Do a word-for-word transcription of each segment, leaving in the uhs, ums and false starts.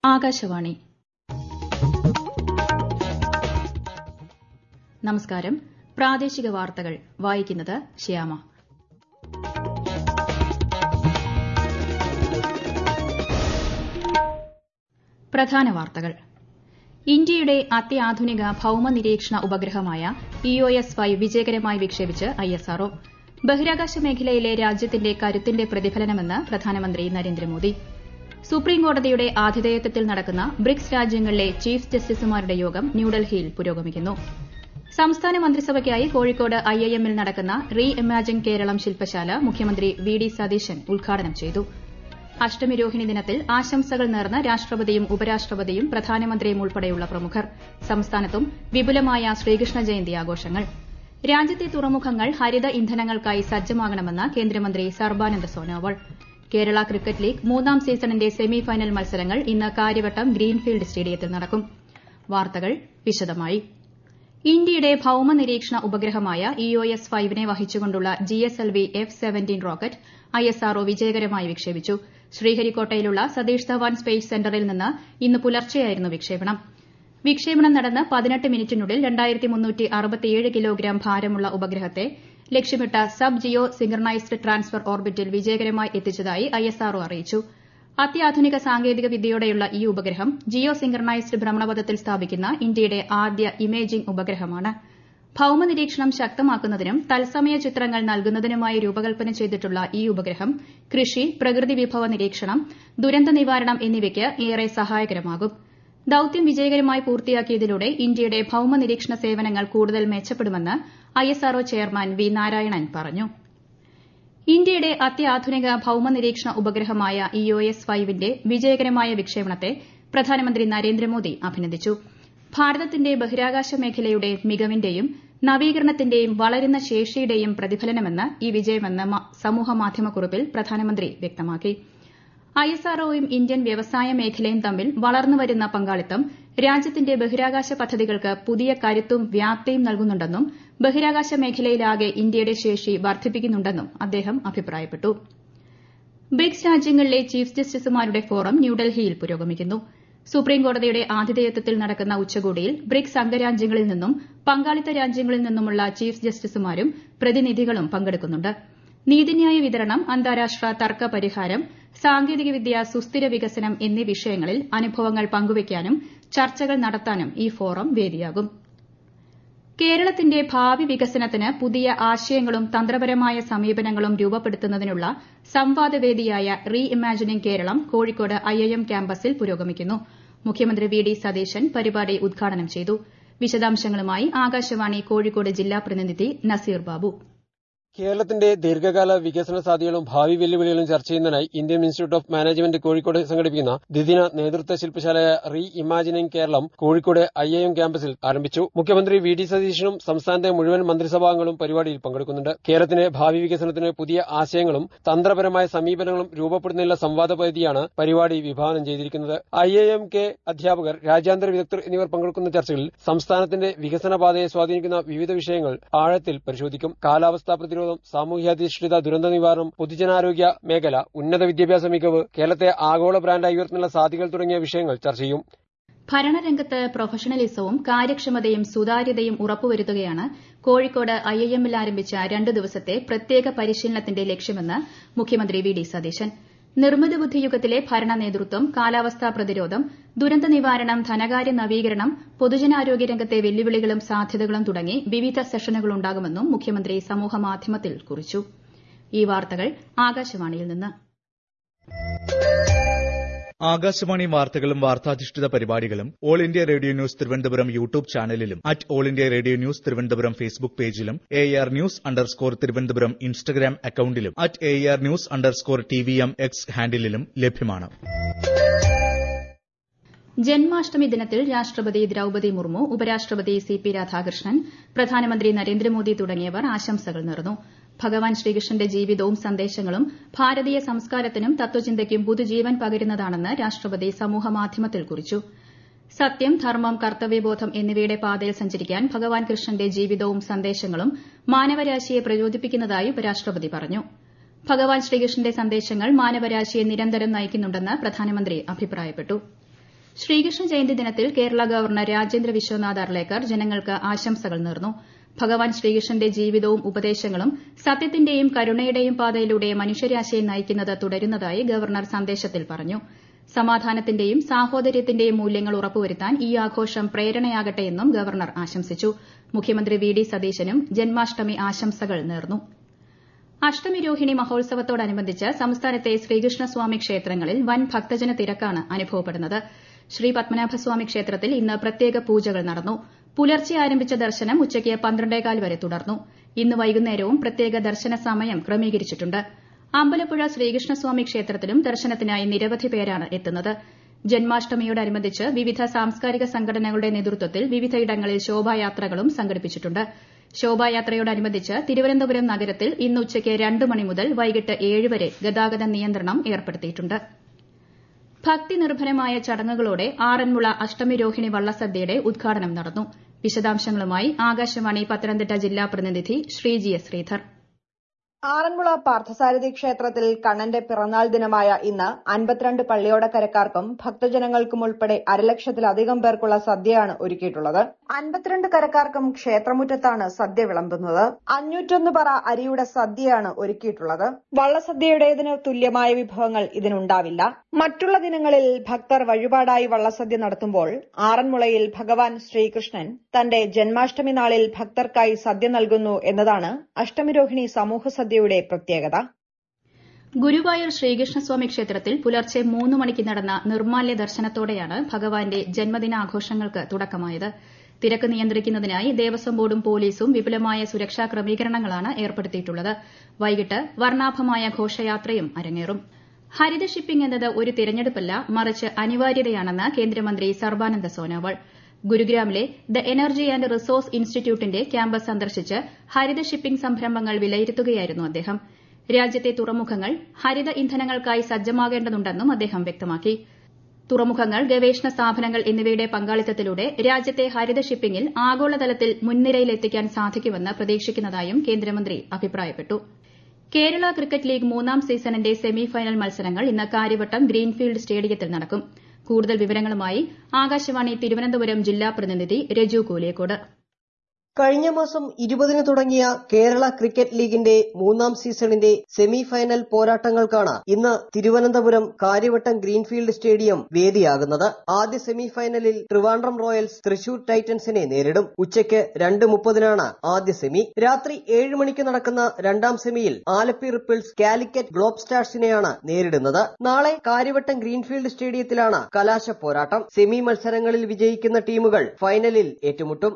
ആകാശവാണി നമസ്കാരം. പ്രാദേശിക വാർത്തകൾ വായിക്കുന്നത് ശ്യാമ. പ്രധാന വാർത്തകൾ. ഇന്ത്യയുടെ അത്യാധുനിക ഭൌമ നിരീക്ഷണ ഉപഗ്രഹമായ ഇ ഒ എസ് ഫൈവ് വിജയകരമായി വിക്ഷേപിച്ച് ഐ എസ് ആർ ഒ. ബഹിരാകാശ മേഖലയിലെ രാജ്യത്തിന്റെ കരുത്തിന്റെ പ്രതിഫലനമെന്ന് പ്രധാനമന്ത്രി നരേന്ദ്രമോദി. സുപ്രീംകോടതിയുടെ ആതിഥേയത്വത്തിൽ നടക്കുന്ന ബ്രിക്സ് രാജ്യങ്ങളിലെ ചീഫ് ജസ്റ്റിസുമാരുടെ യോഗം ന്യൂഡൽഹിയിൽ പുരോഗമിക്കുന്നു. സംസ്ഥാന മന്ത്രിസഭയ്ക്കായി കോഴിക്കോട് ഐ ഐ എമ്മിൽ നടക്കുന്ന റീ ഇമാജിൻ കേരളം ശില്പശാല മുഖ്യമന്ത്രി വി ഡി സതീശൻ ഉദ്ഘാടനം ചെയ്തു. അഷ്ടമി രോഹിണി ദിനത്തിൽ ആശംസകൾ നേർന്ന് രാഷ്ട്രപതിയും ഉപരാഷ്ട്രപതിയും പ്രധാനമന്ത്രിയും ഉൾപ്പെടെയുള്ള പ്രമുഖർ. സംസ്ഥാനത്തും വിപുലമായ ശ്രീകൃഷ്ണ ജയന്തി ആഘോഷങ്ങൾ. രാജ്യത്തെ തുറമുഖങ്ങൾ ഹരിത ഇന്ധനങ്ങൾക്കായി സജ്ജമാകണമെന്ന് കേന്ദ്രമന്ത്രി സർബാനന്ദ് സോനോവാൾ. കേരള ക്രിക്കറ്റ് ലീഗ് മൂന്നാം സീസണിന്റെ സെമി ഫൈനൽ മത്സരങ്ങൾ ഇന്ന് കാര്യവട്ടം ഗ്രീൻഫീൽഡ് സ്റ്റേഡിയത്തിൽ നടക്കും. വാർത്തകൾ വിശദമായി. ഇന്ത്യയുടെ ഭൌമ നിരീക്ഷണ ഉപഗ്രഹമായ ഇ ഒ എസ് ഫൈവിനെ വഹിച്ചുകൊണ്ടുള്ള G S L V F seventeen rocket I S R O വിജയകരമായി വിക്ഷേപിച്ചു. ശ്രീഹരിക്കോട്ടയിലുള്ള സതീഷ് ധവാൻ സ്പേസ് സെന്ററിൽ നിന്ന് ഇന്ന് പുലർച്ചെയായിരുന്നു വിക്ഷേപണം. വിക്ഷേപണം നടന്ന് പതിനെട്ട് മിനിറ്റിനുള്ളിൽ രണ്ടായിരത്തി മുന്നൂറ്റി അറുപത്തിയേഴ് കിലോഗ്രാം ഭാരമുള്ള ഉപഗ്രഹത്തെ ലക്ഷ്യമിട്ട സബ് ജിയോ സിങ്ക്രണൈസ്ഡ് ട്രാൻസ്ഫർ ഓർബിറ്റിൽ വിജയകരമായി എത്തിച്ചതായി ഐ എസ് ആർ ഒ അറിയിച്ചു. അത്യാധുനിക സാങ്കേതിക വിദ്യയോടെയുള്ള ഈ ഉപഗ്രഹം ജിയോ സിങ്ക്രണൈസ്ഡ് ഭ്രമണപഥത്തിൽ സ്ഥാപിക്കുന്ന ഇന്ത്യയുടെ ആദ്യ ഇമേജിംഗ് ഉപഗ്രഹമാണ്. ഭൌമ നിരീക്ഷണം ശക്തമാക്കുന്നതിനും തത്സമയ ചിത്രങ്ങൾ നൽകുന്നതിനുമായി രൂപകൽപ്പന ചെയ്തിട്ടുള്ള ഈ ഉപഗ്രഹം കൃഷി, പ്രകൃതി വിഭവ നിരീക്ഷണം, ദുരന്ത നിവാരണം എന്നിവയ്ക്ക് ഏറെ സഹായകരമാകും. ദൌത്യം വിജയകരമായി പൂർത്തിയാക്കിയതിലൂടെ ഇന്ത്യയുടെ ഭൌമ നിരീക്ഷണ സേവനങ്ങൾ കൂടുതൽ മെച്ചപ്പെടുമെന്ന് I S R O chairman V Narayanan പറഞ്ഞു. ഇന്ത്യയുടെ അത്യാധുനിക ഭൌമ നിരീക്ഷണ ഉപഗ്രഹമായ ഇ ഒ എസ് ഫൈവിന്റെ വിജയകരമായ വിക്ഷേപണത്തെ പ്രധാനമന്ത്രി നരേന്ദ്രമോദി അഭിനന്ദിച്ചു. ഭാരതത്തിന്റെ ബഹിരാകാശ മേഖലയുടെ മികവിന്റെയും നവീകരണത്തിന്റെയും വളരുന്ന ശേഷിയുടെയും പ്രതിഫലനമെന്ന് ഈ വിജയമെന്ന് സമൂഹമാധ്യമക്കുറിപ്പിൽ പ്രധാനമന്ത്രി വ്യക്തമാക്കി. ഐ എസ് ആർ ഒയും ഇന്ത്യൻ വ്യവസായ മേഖലയും തമ്മിൽ വളർന്നുവരുന്ന പങ്കാളിത്തം രാജ്യത്തിന്റെ ബഹിരാകാശ പദ്ധതികൾക്ക് പുതിയ കരുത്തും വ്യാപ്തിയും നൽകുന്നുണ്ടെന്നും ബഹിരാകാശ മേഖലയിലാകെ ഇന്ത്യയുടെ ശേഷി വർദ്ധിപ്പിക്കുന്നുണ്ടെന്നും അദ്ദേഹം അഭിപ്രായപ്പെട്ടു. ബ്രിക്സ് രാജ്യങ്ങളിലെ ചീഫ് ജസ്റ്റിസുമാരുടെ ഫോറം ന്യൂഡൽഹിയിൽ പുരോഗമിക്കുന്നു. സുപ്രീംകോടതിയുടെ ആതിഥേയത്വത്തിൽ നടക്കുന്ന ഉച്ചകോടിയിൽ ബ്രിക്സ് അംഗരാജ്യങ്ങളിൽ നിന്നും പങ്കാളിത്ത രാജ്യങ്ങളിൽ നിന്നുമുള്ള ചീഫ് ജസ്റ്റിസുമാരും പ്രതിനിധികളും പങ്കെടുക്കുന്നുണ്ട്. നീതിന്യായ വിതരണം, അന്താരാഷ്ട്ര തർക്ക പരിഹാരം, സാങ്കേതികവിദ്യ, സുസ്ഥിര വികസനം എന്നീ വിഷയങ്ങളിൽ അനുഭവങ്ങൾ പങ്കുവയ്ക്കാനും ചർച്ചകൾ നടത്താനും ഈ ഫോറം വേദിയാകും. കേരളത്തിന്റെ ഭാവി വികസനത്തിന് പുതിയ ആശയങ്ങളും തന്ത്രപരമായ സമീപനങ്ങളും രൂപപ്പെടുത്തുന്നതിനുള്ള സംവാദവേദിയായ reimagining Keralam Kozhikode I I M ക്യാമ്പസിൽ പുരോഗമിക്കുന്നു. മുഖ്യമന്ത്രി വി ഡി സതീശൻ പരിപാടി ഉദ്ഘാടനം ചെയ്തു. വിശദാംശങ്ങളുമായി ആകാശവാണി കോഴിക്കോട് ജില്ലാ പ്രതിനിധി നസീർ ബാബു. കേരളത്തിന്റെ ദീർഘകാല വികസന സാധ്യതകളും ഭാവി വെല്ലുവിളികളും ചർച്ച ചെയ്യുന്നതിനായി Indian Institute of Management Kozhikode സംഘടിപ്പിക്കുന്ന ദ്വിദിന നേതൃത്വ ശില്പശാലയായ reimagining Keralam Kozhikode I I M ക്യാമ്പസിൽ ആരംഭിച്ചു. മുഖ്യമന്ത്രി വി ഡി സതീശനും സംസ്ഥാനത്തെ മുഴുവൻ മന്ത്രിസഭാംഗങ്ങളും പരിപാടിയിൽ പങ്കെടുക്കുന്നുണ്ട്. കേരളത്തിന്റെ ഭാവി വികസനത്തിന് പുതിയ ആശയങ്ങളും തന്ത്രപരമായ സമീപനങ്ങളും രൂപപ്പെടുന്നതിനുള്ള സംവാദ പദ്ധതിയാണ് പരിപാടി വിഭാവനം ചെയ്തിരിക്കുന്നത്. ഐ ഐ എം കെ അധ്യാപകർ, രാജ്യാന്തര വിദഗ്ധർ എന്നിവർ പങ്കെടുക്കുന്ന ചർച്ചകളിൽ സംസ്ഥാനത്തിന്റെ വികസന പാതയെ സ്വാധീനിക്കുന്ന വിവിധ വിഷയങ്ങൾ ആഴത്തിൽ പരിശോധിക്കും. കാലാവസ്ഥാ പ്രതിരോധം, സാമൂഹ്യാധിഷ്ഠിത ദുരന്ത നിവാരണം, പൊതുജനാരോഗ്യ മേഖല, ഉന്നത വിദ്യാഭ്യാസ മികവ്, കേരളത്തെ ആഗോള ബ്രാൻഡായി ഉയർത്തുന്ന സാധ്യതകൾ തുടങ്ങിയ വിഷയങ്ങൾ ചർച്ച ചെയ്യും. ഭരണരംഗത്ത് പ്രൊഫഷണലിസവും കാര്യക്ഷമതയും സുതാര്യതയും ഉറപ്പുവരുത്തുകയാണ് കോഴിക്കോട് ഐ ഐ എമ്മിൽ ആരംഭിച്ച രണ്ടു ദിവസത്തെ പ്രത്യേക പരിശീലനത്തിന്റെ ലക്ഷ്യമെന്ന് മുഖ്യമന്ത്രി വി ഡി സതീശൻ. നിർമ്മിത ബുദ്ധി യുഗത്തിലെ ഭരണ നേതൃത്വം, കാലാവസ്ഥാ പ്രതിരോധം, ദുരന്ത നിവാരണം, ധനകാര്യ നവീകരണം, പൊതുജനാരോഗ്യ രംഗത്തെ വെല്ലുവിളികളും സാധ്യതകളും തുടങ്ങി വിവിധ സെഷനുകളുണ്ടാകുമെന്നും മുഖ്യമന്ത്രി സമൂഹമാധ്യമത്തിൽ കുറിച്ചു. ഈ വാർത്തകൾ ആകാശവാണിയിൽ നിന്ന്. ആകാശവാണി വാർത്തകളും വാർത്താധിഷ്ഠിത പരിപാടികളും all India radio news Thiruvananthapuram YouTube ചാനലിലും at all India radio news Thiruvananthapuram Facebook പേജിലും A R news underscore Thiruvananthapuram Instagram അക്കൌണ്ടിലും at A R news underscore T V M X ഹാൻഡിലും ലഭ്യമാണ്. ജന്മാഷ്ടമി ദിനത്തിൽ രാഷ്ട്രപതി ദ്രൌപദി മുർമു, ഉപരാഷ്ട്രപതി സി പി രാധാകൃഷ്ണൻ, പ്രധാനമന്ത്രി നരേന്ദ്രമോദി തുടങ്ങിയവർ ആശംസകൾ നേർന്നു. ഭഗവാൻ ശ്രീകൃഷ്ണന്റെ ജീവിതവും സന്ദേശങ്ങളും ഭാരതീയ സംസ്കാരത്തിനും തത്വചിന്തയ്ക്കും പുതുജീവൻ പകരുന്നതാണെന്ന് രാഷ്ട്രപതി സമൂഹമാധ്യമത്തിൽ കുറിച്ചു. സത്യം, ധർമ്മം, കർത്തവ്യബോധം എന്നിവയുടെ പാതയിൽ സഞ്ചരിക്കാൻ ഭഗവാൻ കൃഷ്ണന്റെ ജീവിതവും സന്ദേശങ്ങളും മാനവരാശിയെ പ്രചോദിപ്പിക്കുന്നതായി ഉപരാഷ്ട്രപതി പറഞ്ഞു. ഭഗവാൻ ശ്രീകൃഷ്ണന്റെ സന്ദേശങ്ങൾ മാനവരാശിയെ നിരന്തരം നയിക്കുന്നുണ്ടെന്ന് പ്രധാനമന്ത്രി അഭിപ്രായപ്പെട്ടു. ശ്രീകൃഷ്ണ ജയന്തി ദിനത്തിൽ കേരള ഗവർണർ രാജേന്ദ്ര വിശ്വനാഥ് അർലേക്കർ ജനങ്ങൾക്ക് ആശംസകൾ നേർന്നു. ഭഗവാൻ ശ്രീകൃഷ്ണന്റെ ജീവിതവും ഉപദേശങ്ങളും സത്യത്തിന്റെയും കരുണയുടെയും പാതയിലൂടെ മനുഷ്യരാശിയെ നയിക്കുന്നത് തുടരുന്നതായി ഗവർണർ സന്ദേശത്തിൽ പറഞ്ഞു. സമാധാനത്തിന്റെയും സാഹോദര്യത്തിന്റെയും മൂല്യങ്ങൾ ഉറപ്പുവരുത്താൻ ഈ ആഘോഷം പ്രേരണയാകട്ടെയെന്നും ഗവർണർ ആശംസിച്ചു. മുഖ്യമന്ത്രി വി ഡി സതീശനും ജന്മാഷ്ടമി ആശംസകൾ നേർന്നു. അഷ്ടമി രോഹിണി മഹോത്സവത്തോടനുബന്ധിച്ച് സംസ്ഥാനത്തെ ശ്രീകൃഷ്ണസ്വാമി ക്ഷേത്രങ്ങളിൽ വൻ ഭക്തജന തിരക്കാണ് അനുഭവപ്പെടുന്നത്. ശ്രീ പത്മനാഭസ്വാമി ക്ഷേത്രത്തിൽ ഇന്ന് പ്രത്യേക പൂജകൾ നടന്നു. പുലർച്ചെ ആരംഭിച്ച ദർശനം ഉച്ചയ്ക്ക് പന്ത്രണ്ടേകാൽ വരെ തുടർന്നു. ഇന്ന് വൈകുന്നേരവും പ്രത്യേക ദർശന സമയം ക്രമീകരിച്ചിട്ടുണ്ട്. അമ്പലപ്പുഴ ശ്രീകൃഷ്ണസ്വാമി ക്ഷേത്രത്തിലും ദർശനത്തിനായി നിരവധി പേരാണ് എത്തുന്നത്. ജന്മാഷ്ടമിയോടനുബന്ധിച്ച് വിവിധ സാംസ്കാരിക സംഘടനകളുടെ നേതൃത്വത്തിൽ വിവിധയിടങ്ങളിൽ ശോഭായാത്രകളും സംഘടിപ്പിച്ചിട്ടുണ്ട്. ശോഭായാത്രയോടനുബന്ധിച്ച് തിരുവനന്തപുരം നഗരത്തിൽ ഇന്ന് ഉച്ചയ്ക്ക് രണ്ട് മണി മുതൽ വൈകിട്ട് ഏഴ് വരെ ഗതാഗത നിയന്ത്രണം ഏർപ്പെടുത്തിയിട്ടുണ്ട്. ഭക്തി നിർഭരമായ ചടങ്ങുകളോടെ ആറന്മുള അഷ്ടമി രോഹിണി വള്ളസദ്യയുടെ ഉദ്ഘാടനം നടന്നു. വിശദാംശങ്ങളുമായി ആകാശവാണി പത്തനംതിട്ട ജില്ലാ പ്രതിനിധി ശ്രീജി എസ് ശ്രീധർ. ആറന്മുള പാർത്ഥസാരഥി ക്ഷേത്രത്തിൽ കണ്ണന്റെ പിറന്നാൾ ദിനമായ ഇന്ന് അൻപത്തിരണ്ട് പള്ളിയോടക്കരക്കാർക്കും ഭക്തജനങ്ങൾക്കും ഉൾപ്പെടെ അരലക്ഷത്തിലധികം പേർക്കുള്ള സദ്യയാണ് ഒരുക്കിയിട്ടുള്ളത്. അൻപത്തിരണ്ട് കരക്കാർക്കും ക്ഷേത്രമുറ്റത്താണ് സദ്യ വിളമ്പുന്നത്. അഞ്ഞൂറ്റൊന്ന് പറ അരിയുടെ സദ്യയാണ് ഒരുക്കിയിട്ടുള്ളത്. വള്ളസദ്യയുടേതിന് തുല്യമായ വിഭവങ്ങൾ ഇതിനുണ്ടാവില്ല. മറ്റുള്ള ദിനങ്ങളിൽ ഭക്തർ വഴിപാടായി വള്ളസദ്യ നടത്തുമ്പോൾ ആറന്മുളയിൽ ഭഗവാൻ ശ്രീകൃഷ്ണൻ തന്റെ ജന്മാഷ്ടമി നാളിൽ ഭക്തർക്കായി സദ്യ നൽകുന്നു എന്നതാണ് അഷ്ടമിരോഹിണി സമൂഹ സദ്യയുടെ പ്രത്യേകത. ഗുരുവായൂർ ശ്രീകൃഷ്ണസ്വാമി ക്ഷേത്രത്തിൽ പുലർച്ചെ മൂന്ന് മണിക്ക് നടന്ന നിർമ്മാല്യ ദർശനത്തോടെയാണ് ഭഗവാന്റെ ജന്മദിനാഘോഷങ്ങൾക്ക് തുടക്കമായത്. തിരക്ക് നിയന്ത്രിക്കുന്നതിനായി ദേവസ്വം ബോർഡും പോലീസും വിപുലമായ സുരക്ഷാ ക്രമീകരണങ്ങളാണ് ഏർപ്പെടുത്തിയിട്ടുള്ളത്. വൈകിട്ട് വർണ്ണാഭമായ ഘോഷയാത്രയും അരങ്ങേറും. ഹരിത ഷിപ്പിംഗ് എന്നത് ഒരു തിരഞ്ഞെടുപ്പല്ല, മറിച്ച് അനിവാര്യതയാണെന്ന് കേന്ദ്രമന്ത്രി സർബാനന്ദ സോനോവാൾ. ഗുരുഗ്രാമിലെ ദ എനർജി ആന്റ് റിസോഴ്സ് ഇൻസ്റ്റിറ്റ്യൂട്ടിന്റെ ക്യാമ്പസ് സന്ദർശിച്ച് ഹരിത ഷിപ്പിംഗ് സംരംഭങ്ങൾ വിലയിരുത്തുകയായിരുന്നു അദ്ദേഹം. രാജ്യത്തെ തുറമുഖങ്ങൾ ഹരിത ഇന്ധനങ്ങൾക്കായി സജ്ജമാകേണ്ടതുണ്ടെന്നും അദ്ദേഹം വ്യക്തമാക്കി. തുറമുഖങ്ങൾ, ഗവേഷണ സ്ഥാപനങ്ങൾ എന്നിവയുടെ പങ്കാളിത്തത്തിലൂടെ രാജ്യത്തെ ഹരിത ഷിപ്പിംഗിൽ ആഗോളതലത്തിൽ മുൻനിരയിലെത്തിക്കാൻ സാധിക്കുമെന്ന് പ്രതീക്ഷിക്കുന്നതായും കേന്ദ്രമന്ത്രി അഭിപ്രായപ്പെട്ടു. കേരള ക്രിക്കറ്റ് ലീഗ് മൂന്നാം സീസണിന്റെ സെമി ഫൈനൽ മത്സരങ്ങൾ ഇന്ന് കാര്യവട്ടം ഗ്രീൻഫീൽഡ് സ്റ്റേഡിയത്തിൽ നടക്കും. കൂടുതൽ വിവരങ്ങളുമായി ആകാശവാണി തിരുവനന്തപുരം ജില്ലാ പ്രതിനിധി രജു കൂലിയക്കോട്. കഴിഞ്ഞ മാസം ഇരുപതിന് തുടങ്ങിയ കേരള ക്രിക്കറ്റ് ലീഗിന്റെ മൂന്നാം സീസണിന്റെ സെമി ഫൈനൽ പോരാട്ടങ്ങൾക്കാണ് ഇന്ന് തിരുവനന്തപുരം കാര്യവട്ടം ഗ്രീൻഫീൽഡ് സ്റ്റേഡിയം വേദിയാകുന്നത്. ആദ്യ സെമി ഫൈനലിൽ ട്രിവാൻഡ്രം റോയൽസ് തൃശൂർ ടൈറ്റൻസിനെ നേരിടും. ഉച്ചയ്ക്ക് രണ്ട് മുപ്പതിനാണ് ആദ്യ സെമി. രാത്രി ഏഴ് മണിക്ക് നടക്കുന്ന രണ്ടാം സെമിയിൽ ആലപ്പി റിപ്പിൾസ് കാലിക്കറ്റ് ഗ്ലോബ് സ്റ്റാർസിനെയാണ് നേരിടുന്നത്. നാളെ കാര്യവട്ടം ഗ്രീൻഫീൽഡ് സ്റ്റേഡിയത്തിലാണ് കലാശ പോരാട്ടം. സെമി മത്സരങ്ങളിൽ വിജയിക്കുന്ന ടീമുകൾ ഫൈനലിൽ ഏറ്റുമുട്ടും.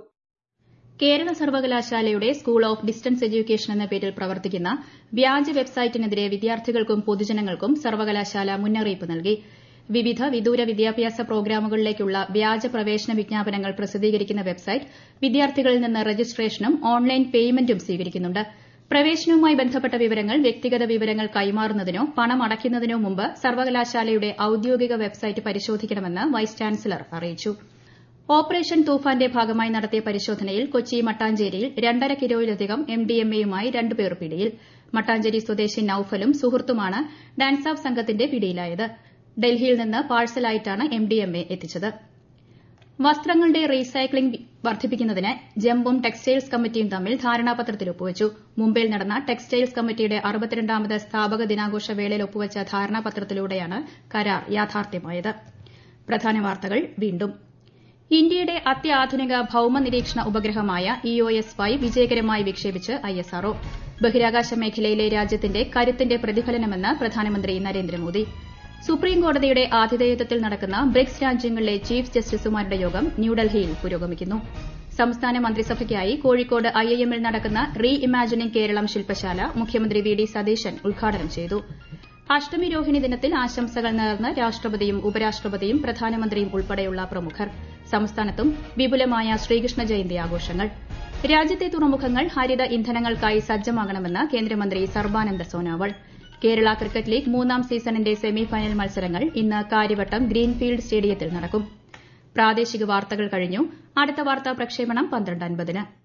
കേരള സർവകലാശാലയുടെ സ്കൂൾ ഓഫ് ഡിസ്റ്റൻസ് എഡ്യൂക്കേഷൻ എന്ന പേരിൽ പ്രവർത്തിക്കുന്ന വ്യാജ വെബ്സൈറ്റിനെതിരെ വിദ്യാർത്ഥികൾക്കും പൊതുജനങ്ങൾക്കും സർവകലാശാല മുന്നറിയിപ്പ് നൽകി. വിവിധ വിദൂര വിദ്യാഭ്യാസ പ്രോഗ്രാമുകളിലേക്കുള്ള വ്യാജ പ്രവേശന വിജ്ഞാപനങ്ങൾ പ്രസിദ്ധീകരിക്കുന്ന വെബ്സൈറ്റ് വിദ്യാർത്ഥികളിൽ നിന്ന് രജിസ്ട്രേഷനും ഓൺലൈൻ പേയ്മെന്റും സ്വീകരിക്കുന്നുണ്ട്. പ്രവേശനവുമായി ബന്ധപ്പെട്ട വിവരങ്ങൾ വ്യക്തിഗത വിവരങ്ങൾ കൈമാറുന്നതിനോ പണം അടയ്ക്കുന്നതിനോ മുമ്പ് സർവകലാശാലയുടെ ഔദ്യോഗിക വെബ്സൈറ്റ് പരിശോധിക്കണമെന്ന് വൈസ് ചാൻസലർ അറിയിച്ചു. ഓപ്പറേഷൻ തൂഫാന്റെ ഭാഗമായി നടത്തിയ പരിശോധനയിൽ കൊച്ചി മട്ടാഞ്ചേരിയിൽ രണ്ടര കിലോയിലധികം എംഡിഎംഎയുമായി രണ്ടുപേർ പിടിയിൽ. മട്ടാഞ്ചേരി സ്വദേശി നൌഫലും സുഹൃത്തുമാണ് ഡാൻസ് ഓഫ് സംഘത്തിന്റെ പിടിയിലായത്. ഡൽഹിയിൽ നിന്ന് പാഴ്സലായിട്ടാണ് എംഡിഎംഎ എത്തിച്ചത്. വസ്ത്രങ്ങളുടെ റീസൈക്ലിംഗ് വർദ്ധിപ്പിക്കുന്നതിന് ജംബും ടെക്സ്റ്റൈൽസ് കമ്മിറ്റിയും തമ്മിൽ ധാരണാപത്രത്തിൽ ഒപ്പുവച്ചു. മുംബൈയിൽ നടന്ന ടെക്സ്റ്റൈൽസ് കമ്മിറ്റിയുടെ അറുപത്തിരണ്ടാമത് സ്ഥാപക ദിനാഘോഷ വേളയിൽ ഒപ്പുവച്ച ധാരണാപത്രത്തിലൂടെയാണ് കരാർ യാഥാർത്ഥ്യമായത്. പ്രധാന വാർത്തകൾ വീണ്ടും. ഇന്ത്യയുടെ അത്യാധുനിക ഭൌമ നിരീക്ഷണ ഉപഗ്രഹമായ ഇ ഒ എസ് ഫൈവ് വിജയകരമായി വിക്ഷേപിച്ച് ഐ എസ് ആർ ഒ. ബഹിരാകാശ മേഖലയിലെ രാജ്യത്തിന്റെ കരുത്തിന്റെ പ്രതിഫലനമെന്ന് പ്രധാനമന്ത്രി നരേന്ദ്രമോദി. സുപ്രീംകോടതിയുടെ ആതിഥേയത്വത്തിൽ നടക്കുന്ന ബ്രിക്സ് രാജ്യങ്ങളിലെ ചീഫ് ജസ്റ്റിസുമാരുടെ യോഗം ന്യൂഡൽഹിയിൽ പുരോഗമിക്കുന്നു. സംസ്ഥാന മന്ത്രിസഭയ്ക്കായി കോഴിക്കോട് ഐ ഐ എമ്മിൽ നടക്കുന്ന റീ ഇമാജിനിംഗ് കേരളം ശില്പശാല മുഖ്യമന്ത്രി വി ഡി സതീശൻ ഉദ്ഘാടനം ചെയ്തു. അഷ്ടമി രോഹിണി ദിനത്തിൽ ആശംസകൾ നേർന്ന് രാഷ്ട്രപതിയും ഉപരാഷ്ട്രപതിയും പ്രധാനമന്ത്രിയും ഉൾപ്പെടെയുള്ള പ്രമുഖർ. സംസ്ഥാനത്തും വിപുലമായ ശ്രീകൃഷ്ണ ജയന്തി ആഘോഷങ്ങൾ. രാജ്യത്തെ തുറമുഖങ്ങൾ ഹരിത ഇന്ധനങ്ങൾക്കായി സജ്ജമാകണമെന്ന് കേന്ദ്രമന്ത്രി സർബാനന്ദ സോനോവാൾ. കേരള ക്രിക്കറ്റ് ലീഗ് മൂന്നാം സീസണിന്റെ സെമി ഫൈനൽ മത്സരങ്ങൾ ഇന്ന് കാര്യവട്ടം ഗ്രീൻഫീൽഡ് സ്റ്റേഡിയത്തിൽ നടക്കും. പ്രാദേശിക വാർത്തകൾ കഴിഞ്ഞു. അടുത്ത വാർത്താ പ്രക്ഷേപണം പന്ത്രണ്ട് അൻപതിന്.